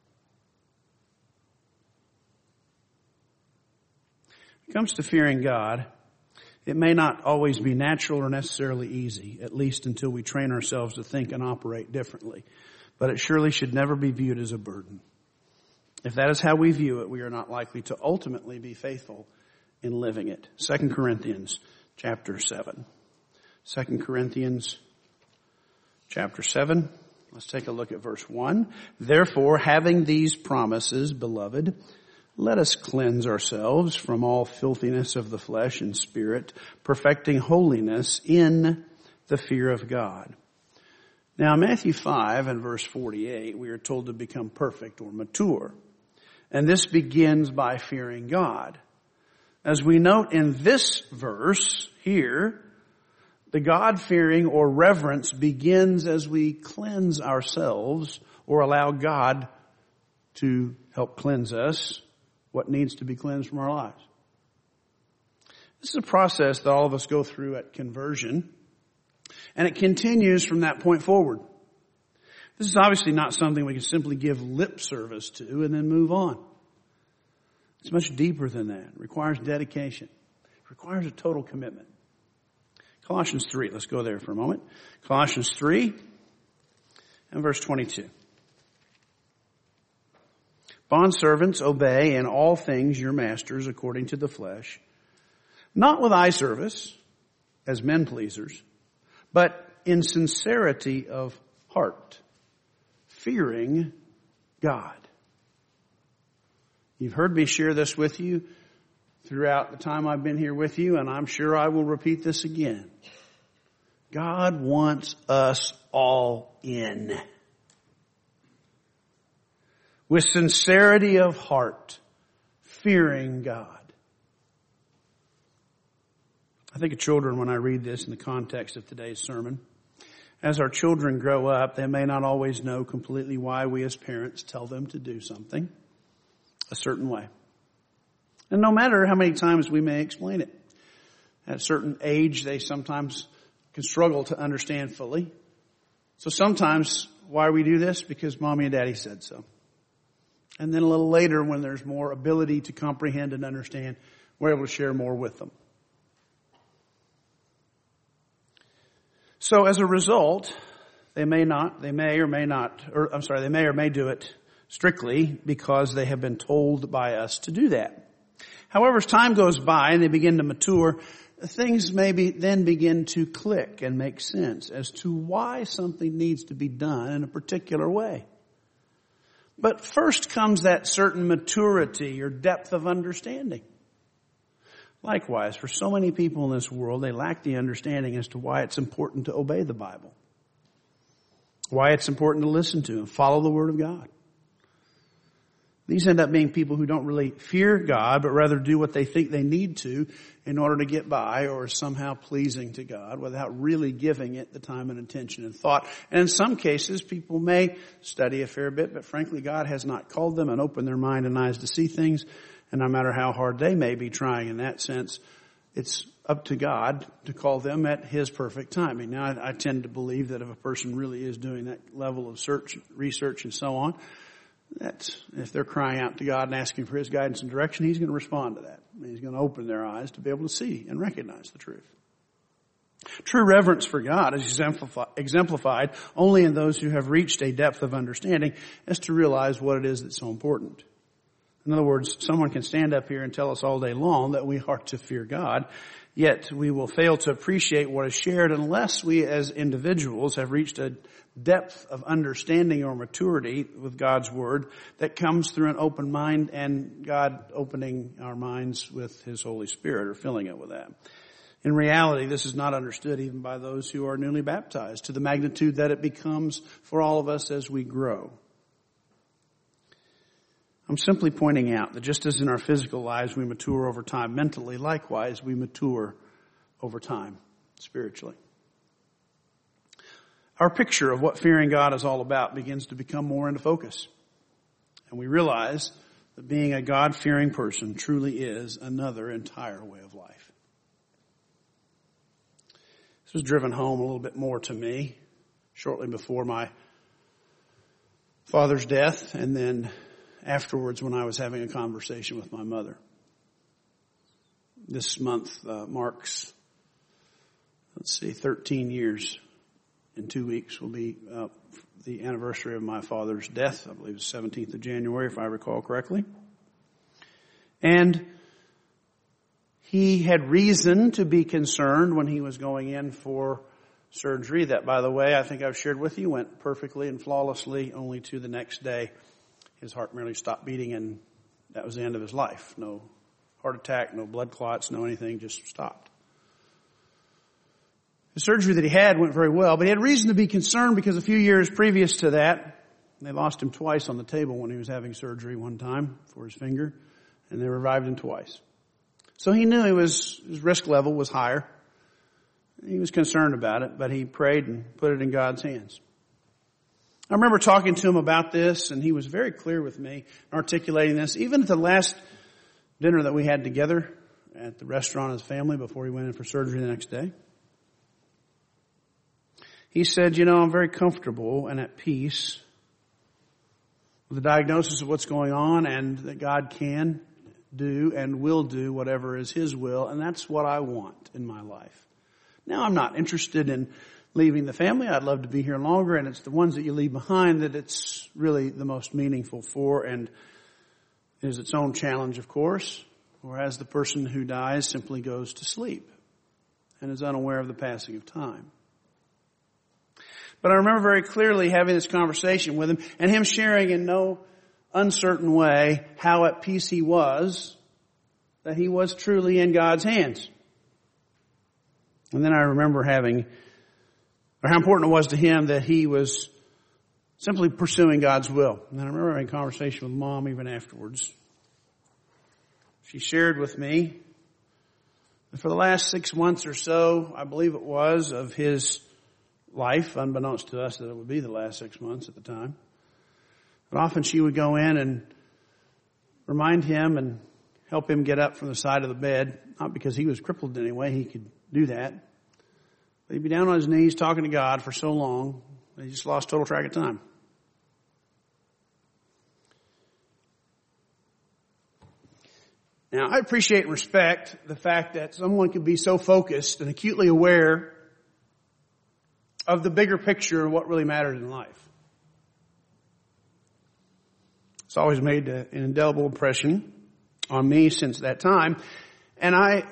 When it comes to fearing God, it may not always be natural or necessarily easy, at least until we train ourselves to think and operate differently. But it surely should never be viewed as a burden. If that is how we view it, we are not likely to ultimately be faithful in living it. Second Corinthians chapter seven. Second Corinthians chapter seven. Let's take a look at verse one. Therefore, having these promises, beloved, let us cleanse ourselves from all filthiness of the flesh and spirit, perfecting holiness in the fear of God. Now, Matthew five and verse forty-eight, we are told to become perfect or mature. And this begins by fearing God. As we note in this verse here, the God-fearing or reverence begins as we cleanse ourselves or allow God to help cleanse us what needs to be cleansed from our lives. This is a process that all of us go through at conversion, and it continues from that point forward. This is obviously not something we can simply give lip service to and then move on. It's much deeper than that. It requires dedication. It requires a total commitment. Colossians three, let's go there for a moment. Colossians three and verse twenty-two. Bondservants, obey in all things your masters according to the flesh, not with eye service as men pleasers, but in sincerity of heart, fearing God. You've heard me share this with you throughout the time I've been here with you, and I'm sure I will repeat this again. God wants us all in. With sincerity of heart, fearing God. I think of children when I read this in the context of today's sermon. As our children grow up, they may not always know completely why we as parents tell them to do something a certain way. And no matter how many times we may explain it, at a certain age, they sometimes can struggle to understand fully. So sometimes, why we do this? Because mommy and daddy said so. And then a little later, when there's more ability to comprehend and understand, we're able to share more with them. So as a result, they may not, they may or may not, or I'm sorry, they may or may do it strictly because they have been told by us to do that. However, as time goes by and they begin to mature, things maybe then begin to click and make sense as to why something needs to be done in a particular way. But first comes that certain maturity or depth of understanding. Likewise, for so many people in this world, they lack the understanding as to why it's important to obey the Bible. Why it's important to listen to and follow the Word of God. These end up being people who don't really fear God, but rather do what they think they need to in order to get by or somehow pleasing to God without really giving it the time and attention and thought. And in some cases, people may study a fair bit, but frankly, God has not called them and opened their mind and eyes to see things. And no matter how hard they may be trying in that sense, it's up to God to call them at His perfect timing. Now, I, I tend to believe that if a person really is doing that level of search, research, and so on, that's, if they're crying out to God and asking for His guidance and direction, He's going to respond to that. He's going to open their eyes to be able to see and recognize the truth. True reverence for God is exemplified only in those who have reached a depth of understanding as to realize what it is that's so important. In other words, someone can stand up here and tell us all day long that we are to fear God, yet we will fail to appreciate what is shared unless we as individuals have reached a depth of understanding or maturity with God's Word that comes through an open mind and God opening our minds with His Holy Spirit or filling it with that. In reality, this is not understood even by those who are newly baptized to the magnitude that it becomes for all of us as we grow. I'm simply pointing out that just as in our physical lives we mature over time mentally, likewise we mature over time spiritually. Our picture of what fearing God is all about begins to become more into focus. And we realize that being a God-fearing person truly is another entire way of life. This was driven home a little bit more to me shortly before my father's death, and then afterwards when I was having a conversation with my mother. This month uh, marks, let's see, thirteen years. In two weeks will be uh, the anniversary of my father's death. I believe it's seventeenth of January, if I recall correctly. And he had reason to be concerned when he was going in for surgery. That, by the way, I think I've shared with you, went perfectly and flawlessly, only to the next day his heart merely stopped beating, and that was the end of his life. No heart attack, no blood clots, no anything, just stopped. The surgery that he had went very well, but he had reason to be concerned because a few years previous to that, they lost him twice on the table when he was having surgery, one time for his finger, and they revived him twice. So he knew he was, his risk level was higher. He was concerned about it, but he prayed and put it in God's hands. I remember talking to him about this, and he was very clear with me, articulating this, even at the last dinner that we had together at the restaurant as a family before he went in for surgery the next day. He said, you know, I'm very comfortable and at peace with the diagnosis of what's going on, and that God can do and will do whatever is His will, and that's what I want in my life. Now, I'm not interested in leaving the family. I'd love to be here longer, and it's the ones that you leave behind that it's really the most meaningful for, and is its own challenge, of course, whereas the person who dies simply goes to sleep and is unaware of the passing of time. But I remember very clearly having this conversation with him and him sharing in no uncertain way how at peace he was, that he was truly in God's hands. And then I remember having, or how important it was to him that he was simply pursuing God's will. And I remember having a conversation with Mom even afterwards. She shared with me that for the last six months or so, I believe it was, of his life, unbeknownst to us that it would be the last six months at the time. But often she would go in and remind him and help him get up from the side of the bed, not because he was crippled in any way, he could do that. But he'd be down on his knees talking to God for so long that he just lost total track of time. Now, I appreciate and respect the fact that someone can be so focused and acutely aware of the bigger picture of what really matters in life. It's always made an indelible impression on me since that time. And I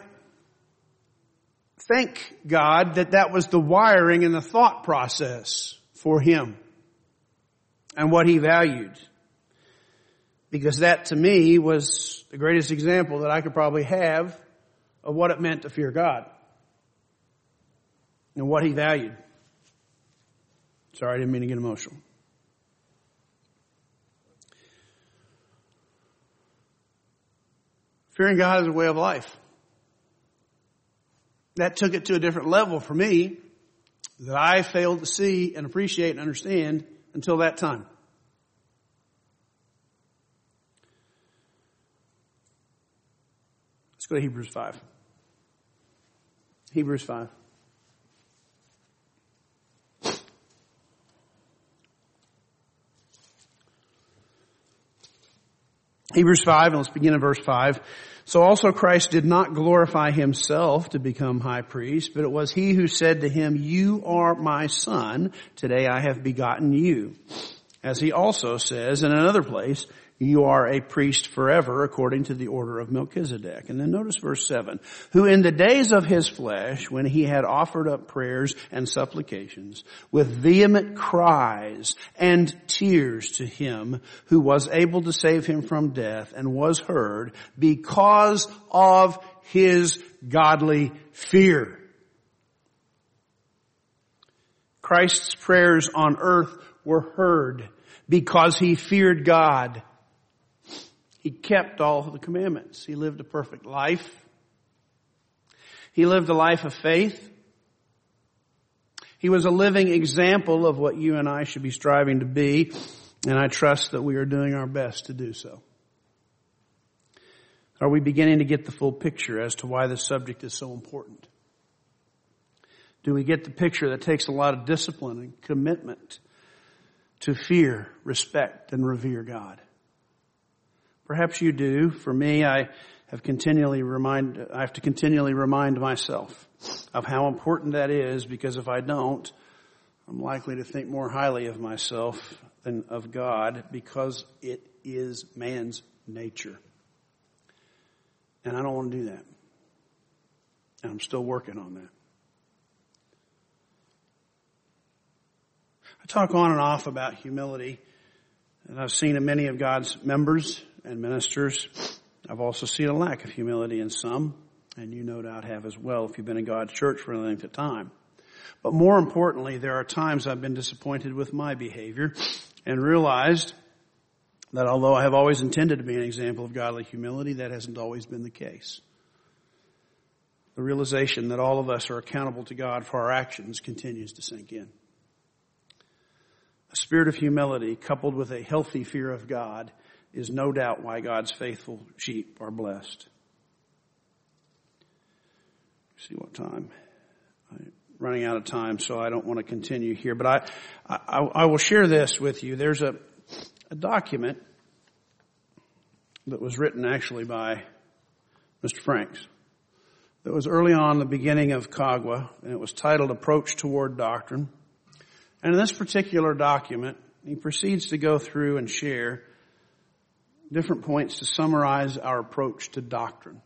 thank God that that was the wiring and the thought process for him and what he valued. Because that to me was the greatest example that I could probably have of what it meant to fear God and what he valued. Sorry, I didn't mean to get emotional. Fearing God is a way of life. That took it to a different level for me that I failed to see and appreciate and understand until that time. Let's go to Hebrews five. Hebrews five. Hebrews five, and let's begin in verse five. So also Christ did not glorify himself to become high priest, but it was he who said to him, "You are my son, today I have begotten you." As he also says in another place, "You are a priest forever according to the order of Melchizedek." And then notice verse seven. "Who in the days of his flesh, when he had offered up prayers and supplications with vehement cries and tears to him who was able to save him from death and was heard because of his godly fear." Christ's prayers on earth were heard because he feared God. He kept all of the commandments. He lived a perfect life. He lived a life of faith. He was a living example of what you and I should be striving to be, and I trust that we are doing our best to do so. Are we beginning to get the full picture as to why this subject is so important? Do we get the picture that takes a lot of discipline and commitment to fear, respect, and revere God? Perhaps you do. For me, I have continually remind, I have to continually remind myself of how important that is, because if I don't, I'm likely to think more highly of myself than of God, because it is man's nature. And I don't want to do that. And I'm still working on that. I talk on and off about humility, and I've seen in many of God's members and ministers. I've also seen a lack of humility in some, and you no doubt have as well if you've been in God's church for a length of time. But more importantly, there are times I've been disappointed with my behavior and realized that although I have always intended to be an example of godly humility, that hasn't always been the case. The realization that all of us are accountable to God for our actions continues to sink in. A spirit of humility coupled with a healthy fear of God is no doubt why God's faithful sheep are blessed. See what time? I'm running out of time, so I don't want to continue here. But I, I, I will share this with you. There's a, a document that was written actually by Mister Franks that was early on the beginning of C A G W A, and it was titled Approach Toward Doctrine. And in this particular document, he proceeds to go through and share different points to summarize our approach to doctrine.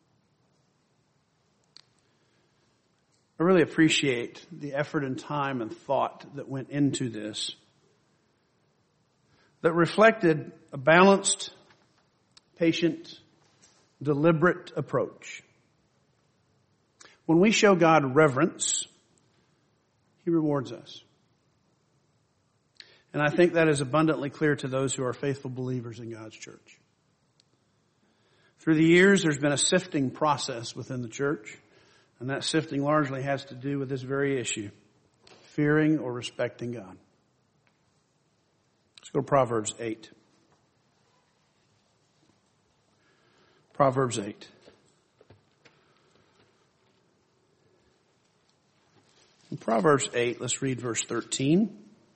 I really appreciate the effort and time and thought that went into this, that reflected a balanced, patient, deliberate approach. When we show God reverence, He rewards us. And I think that is abundantly clear to those who are faithful believers in God's church. Through the years, there's been a sifting process within the church, and that sifting largely has to do with this very issue, fearing or respecting God. Let's go to Proverbs eight. Proverbs eight. In Proverbs eight, let's read verse thirteen.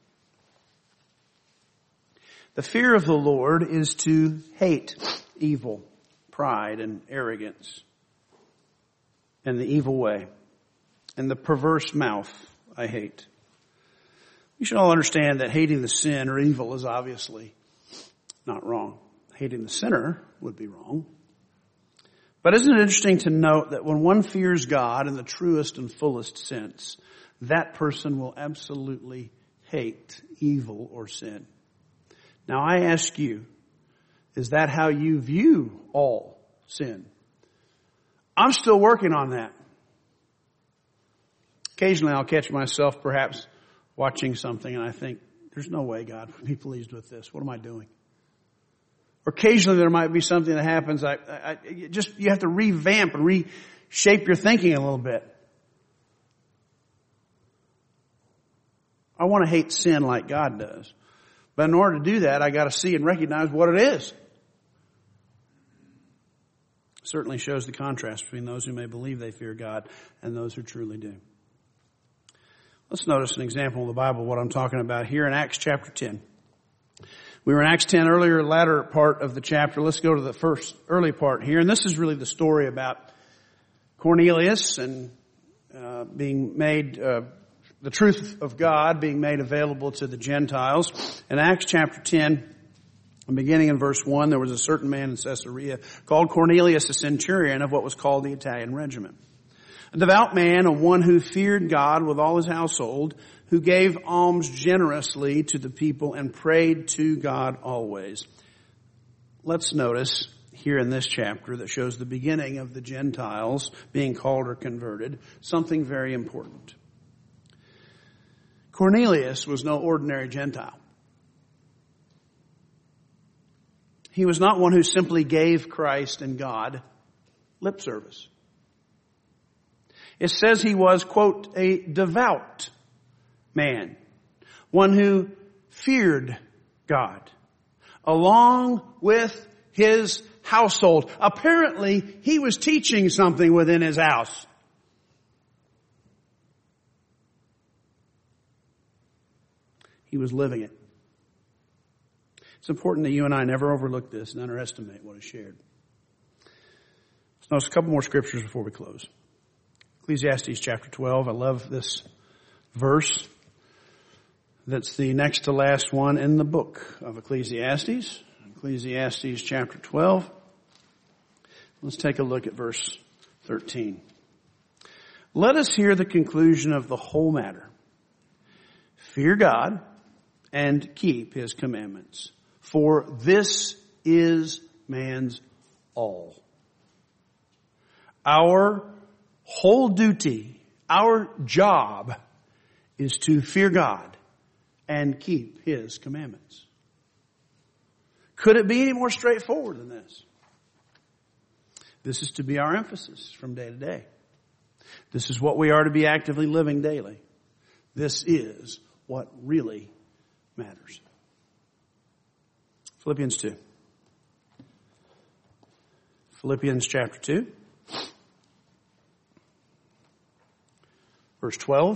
The fear of the Lord is to hate evil, pride, and arrogance, and the evil way, and the perverse mouth I hate. We should all understand that hating the sin or evil is obviously not wrong. Hating the sinner would be wrong. But isn't it interesting to note that when one fears God in the truest and fullest sense, that person will absolutely hate evil or sin? Now I ask you, is that how you view all sin? I'm still working on that. Occasionally I'll catch myself perhaps watching something and I think, there's no way God would be pleased with this. What am I doing? Or occasionally there might be something that happens. I, I, I just, you have to revamp and reshape your thinking a little bit. I want to hate sin like God does. But in order to do that, I got to see and recognize what it is. It certainly shows the contrast between those who may believe they fear God and those who truly do. Let's notice an example in the Bible of what I'm talking about here in Acts chapter ten. We were in Acts ten earlier, latter part of the chapter. Let's go to the first early part here. And this is really the story about Cornelius and uh, being made... Uh, the truth of God being made available to the Gentiles. In Acts chapter ten, beginning in verse one, there was a certain man in Caesarea called Cornelius, a centurion of what was called the Italian regiment. A devout man, and one who feared God with all his household, who gave alms generously to the people and prayed to God always. Let's notice here in this chapter that shows the beginning of the Gentiles being called or converted, something very important. Cornelius was no ordinary Gentile. He was not one who simply gave Christ and God lip service. It says he was, quote, a devout man, one who feared God, along with his household. Apparently, he was teaching something within his house. He was living it. It's important that you and I never overlook this and underestimate what is shared. Let's notice a couple more scriptures before we close. Ecclesiastes chapter twelve. I love this verse. That's the next to last one in the book of Ecclesiastes. Ecclesiastes chapter twelve. Let's take a look at verse thirteen. Let us hear the conclusion of the whole matter. Fear God and keep his commandments, for this is man's all. Our whole duty, our job, is to fear God and keep his commandments. Could it be any more straightforward than this? This is to be our emphasis from day to day. This is what we are to be actively living daily. This is what really matters. Philippians two. Philippians chapter two. Verse twelve.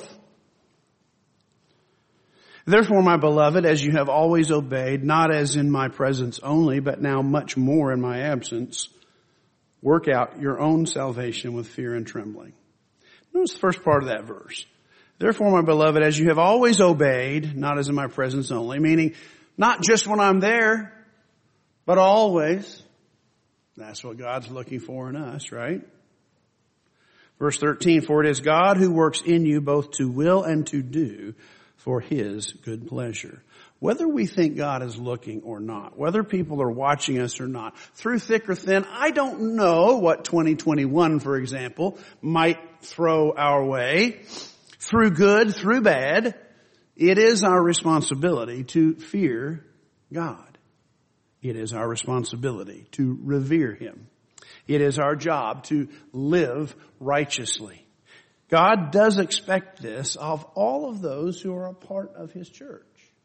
Therefore, my beloved, as you have always obeyed, not as in my presence only, but now much more in my absence, work out your own salvation with fear and trembling. Notice the first part of that verse. Therefore, my beloved, as you have always obeyed, not as in my presence only, meaning not just when I'm there, but always. That's what God's looking for in us, right? Verse thirteen, for it is God who works in you both to will and to do for his good pleasure. Whether we think God is looking or not, whether people are watching us or not, through thick or thin, I don't know what twenty twenty-one, for example, might throw our way. Through good, through bad, it is our responsibility to fear God. It is our responsibility to revere him. It is our job to live righteously. God does expect this of all of those who are a part of his church.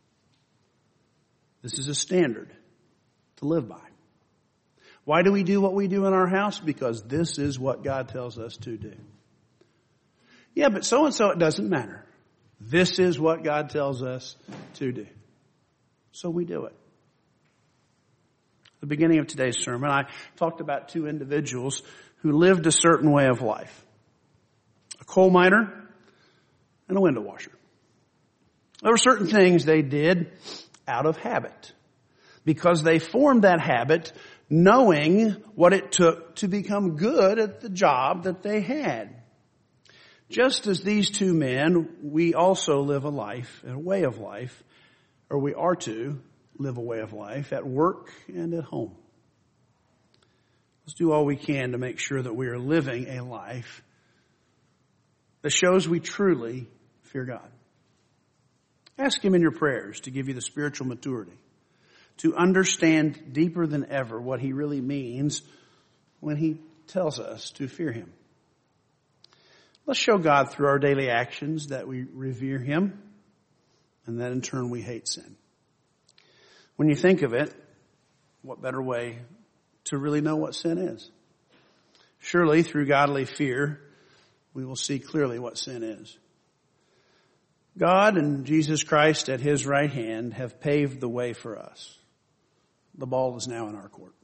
This is a standard to live by. Why do we do what we do in our house? Because this is what God tells us to do. Yeah, but so-and-so, it doesn't matter. This is what God tells us to do. So we do it. At the beginning of today's sermon, I talked about two individuals who lived a certain way of life. A coal miner and a window washer. There were certain things they did out of habit because they formed that habit knowing what it took to become good at the job that they had. Just as these two men, we also live a life, a way of life, or we are to live a way of life at work and at home. Let's do all we can to make sure that we are living a life that shows we truly fear God. Ask him in your prayers to give you the spiritual maturity to understand deeper than ever what he really means when he tells us to fear him. Let's show God through our daily actions that we revere him and that in turn we hate sin. When you think of it, what better way to really know what sin is? Surely through godly fear, we will see clearly what sin is. God and Jesus Christ at his right hand have paved the way for us. The ball is now in our court.